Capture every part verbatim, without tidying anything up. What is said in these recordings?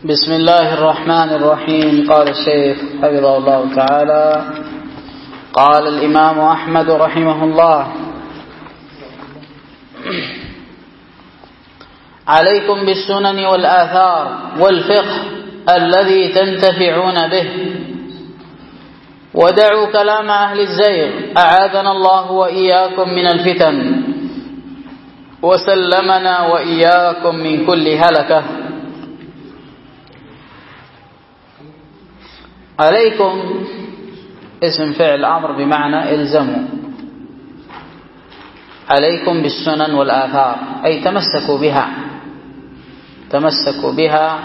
بسم الله الرحمن الرحيم. قال الشيخ حفظه الله تعالى: قال الإمام أحمد رحمه الله: عليكم بالسنن والآثار والفقه الذي تنتفعون به، ودعوا كلام أهل الزيغ أعاذنا الله وإياكم من الفتن وسلمنا وإياكم من كل هلكة. عليكم اسم فعل أمر بمعنى الزموا، عليكم بالسنن والآثار أي تمسكوا بها، تمسكوا بها،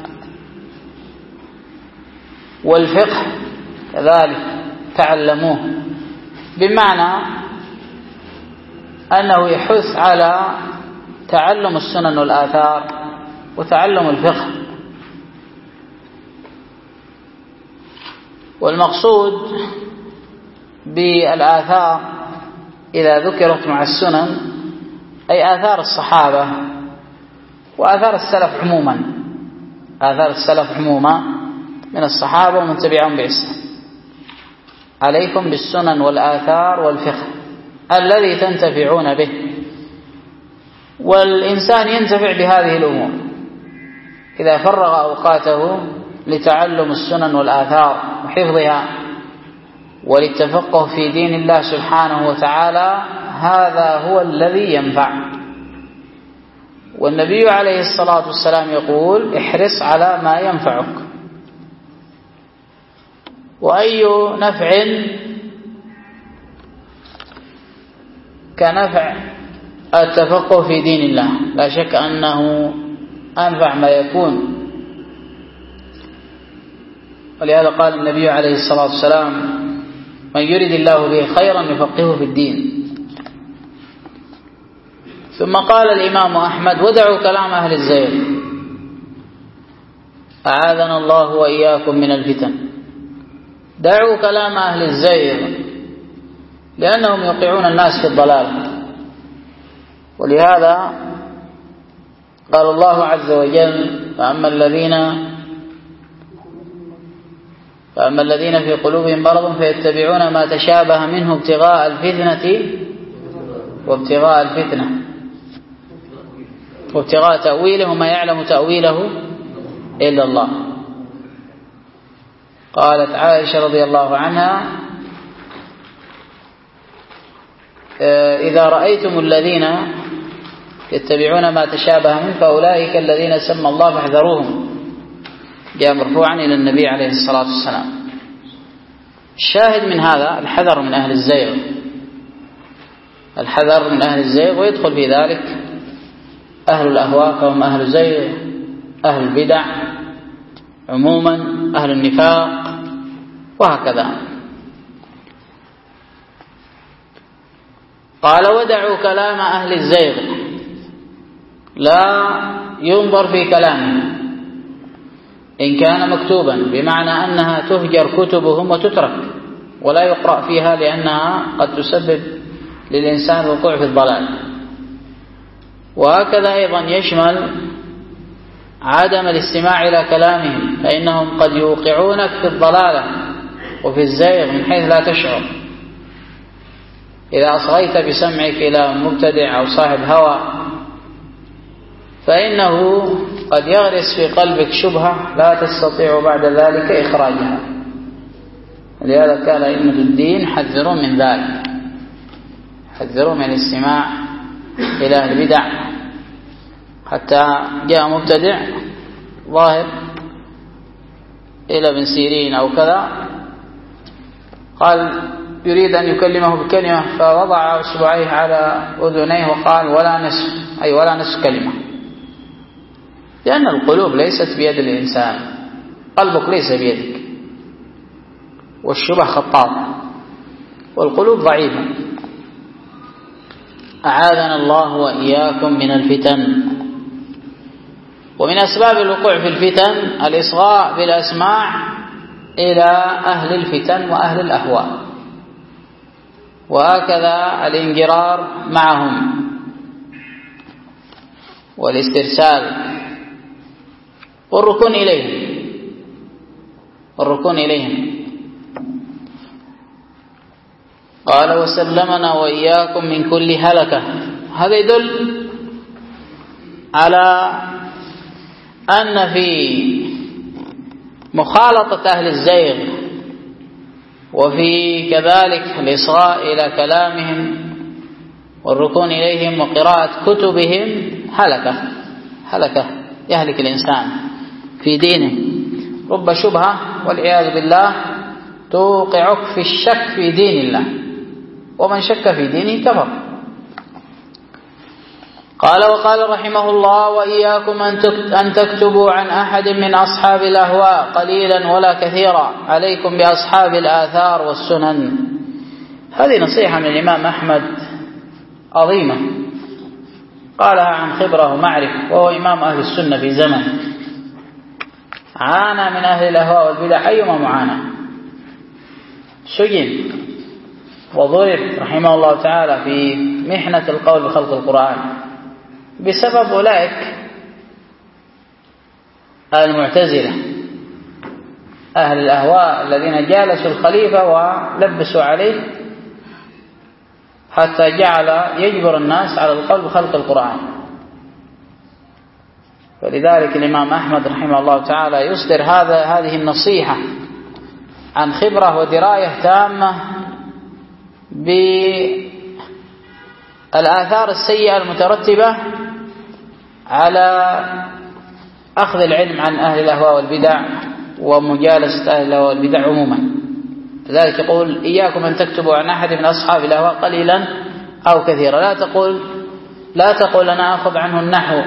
والفقه كذلك تعلموه، بمعنى أنه يحث على تعلم السنن والآثار وتعلم الفقه. والمقصود بالآثار إذا ذكرت مع السنن أي آثار الصحابة وآثار السلف عموما، آثار السلف عموما من الصحابة ومن تبعهم بإحسان. عليكم بالسنن والآثار والفقه الذي تنتفعون به، والإنسان ينتفع بهذه الأمور إذا فرغ أوقاته لتعلم السنن والآثار وحفظها وللتفقه في دين الله سبحانه وتعالى، هذا هو الذي ينفع. والنبي عليه الصلاة والسلام يقول: احرص على ما ينفعك. وأي نفع كنفع التفقه في دين الله، لا شك أنه أنفع ما يكون. ولهذا قال النبي عليه الصلاة والسلام: من يرد الله به خيرا يفقهه في الدين. ثم قال الإمام أحمد: ودعوا كلام أهل الزيغ أعاذنا الله وإياكم من الفتن. دعوا كلام أهل الزيغ لأنهم يوقعون الناس في الضلال، ولهذا قال الله عز وجل: فأما الذين فأما الذين في قلوبهم مرض فيتبعون ما تشابه منه ابتغاء الفتنة وابتغاء الفتنة وابتغاء تأويله ما يعلم تأويله إلا الله. قالت عائشة رضي الله عنها: إذا رأيتم الذين يتبعون ما تشابه منه فأولئك الذين سمى الله فاحذروهم، جاء مرفوعا إلى النبي عليه الصلاة والسلام. الشاهد من هذا الحذر من أهل الزيغ، الحذر من أهل الزيغ، ويدخل في ذلك أهل الأهواء فهم أهل الزيغ، أهل البدع عموما، أهل النفاق، وهكذا. قال: ودعوا كلام أهل الزيغ، لا ينظر في كلامهم إن كان مكتوبا، بمعنى أنها تهجر كتبهم وتترك ولا يقرأ فيها، لأنها قد تسبب للإنسان الوقوع في الضلال. وهكذا أيضا يشمل عدم الاستماع إلى كلامهم، فإنهم قد يوقعونك في الضلالة وفي الزيغ من حيث لا تشعر. إذا أصغيت بسمعك إلى مبتدع أو صاحب هوى فإنه قد يغرس في قلبك شبهة لا تستطيع بعد ذلك إخراجها. لهذا كان أئمة الدين حذرون من ذلك، حذروا من الاستماع إلى أهل البدع. حتى جاء مبتدع ظاهر إلى ابن سيرين أو كذا، قال يريد أن يكلمه بكلمة، فوضع أصبعيه على أذنيه وقال: ولا نصف، أي ولا نصف كلمة، لأن القلوب ليست بيد الإنسان، قلبك ليس بيدك، والشبه خطاطة والقلوب ضعيفة. أعاذنا الله وإياكم من الفتن. ومن أسباب الوقوع في الفتن الإصغاء بالأسماع إلى أهل الفتن وأهل الأهواء، وهكذا الانجرار معهم والاسترسال. والركون إليهم والركون إليهم. قال وسلمنا وإياكم من كل هلكة. هذا يدل على أن في مخالطة أهل الزيغ وفي كذلك الإصغاء إلى كلامهم والركون إليهم وقراءة كتبهم هلكة هلكة يهلك الإنسان في دينه. رب شبهة والعياذ بالله توقعك في الشك في دين الله، ومن شك في دينه كفر. قال وقال رحمه الله وإياكم أن تكتبوا عن أحد من أصحاب الأهواء قليلا ولا كثيرا، عليكم بأصحاب الآثار والسنن. هذه نصيحة من الإمام أحمد عظيمة قالها عن خبرة ومعرفة، وهو إمام أهل السنة في زمن عانى من أهل الأهواء والبدع أيما معاناة، سجن وضرب رحمه الله تعالى في محنة القول بخلق القرآن بسبب أولئك المعتزلة أهل الأهواء الذين جالسوا الخليفة ولبسوا عليه حتى جعل يجبر الناس على القول بخلق القرآن. فلذلك الإمام أحمد رحمه الله تعالى يصدر هذا هذه النصيحة عن خبرة ودراية تامة بالآثار السيئة المترتبة على أخذ العلم عن أهل الأهواء والبدع ومجالسة أهل الأهواء والبدع عموما. لذلك يقول إياكم أن تكتبوا عن أحد من أصحاب الأهواء قليلا أو كثيرا. لا تقول لا تقول أنا أخذ عنه النحو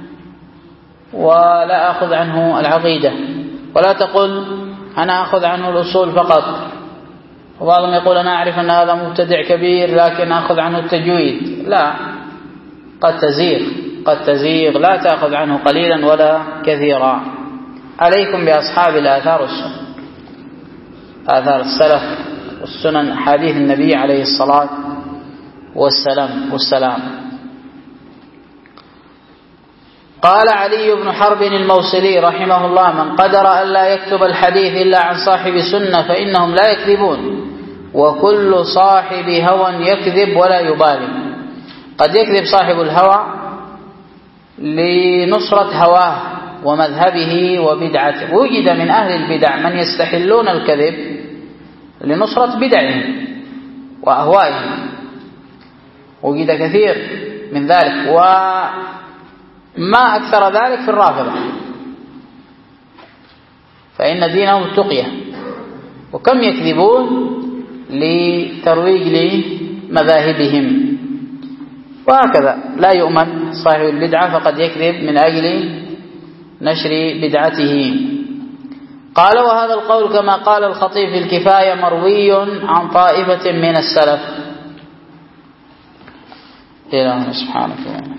ولا أخذ عنه العقيدة، ولا تقول أنا أخذ عنه الأصول فقط. وبعضهم يقول أنا أعرف أن هذا مبتدع كبير لكن أخذ عنه التجويد. لا، قد تزيغ قد تزيغ لا تأخذ عنه قليلا ولا كثيرا. عليكم بأصحاب الآثار والسنن، آثار السلف والسنن، حديث النبي عليه الصلاة والسلام والسلام. قال علي بن حرب الموصلي رحمه الله من قدر ألا يكتب الحديث إلا عن صاحب سنة فإنهم لا يكذبون، وكل صاحب هوى يكذب ولا يبالي. قد يكذب صاحب الهوى لنصرة هواه ومذهبه وبدعته. وجد من أهل البدع من يستحلون الكذب لنصرة بدعهم وأهوائهم، وجد كثير من ذلك، وما أكثر ذلك في الرافضة، فإن دينهم التقية. وكم يكذبون لترويج لمذاهبهم، وهكذا لا يؤمن صاحب البدعة فقد يكذب من أجل نشر بدعته. قال وهذا القول كما قال الخطيب في الكفاية مروي عن طائفة من السلف. إلهنا سبحانه وتعالى.